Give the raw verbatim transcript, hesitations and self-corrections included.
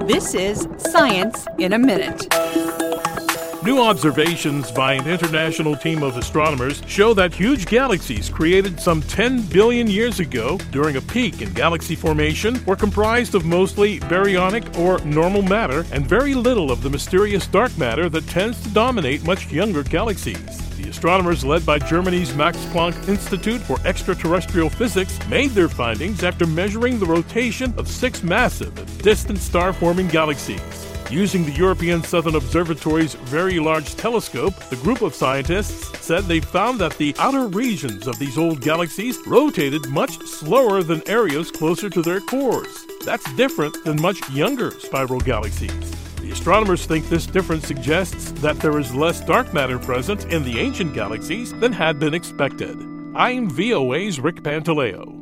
This is Science in a Minute. New observations by an international team of astronomers show that huge galaxies created some ten billion years ago during a peak in galaxy formation were comprised of mostly baryonic or normal matter and very little of the mysterious dark matter that tends to dominate much younger galaxies. The astronomers led by Germany's Max Planck Institute for Extraterrestrial Physics made their findings after measuring the rotation of six massive and distant star-forming galaxies. Using the European Southern Observatory's Very Large Telescope, the group of scientists said they found that the outer regions of these old galaxies rotated much slower than areas closer to their cores. That's different than much younger spiral galaxies. The astronomers think this difference suggests that there is less dark matter present in the ancient galaxies than had been expected. I'm V O A's Rick Pantaleo.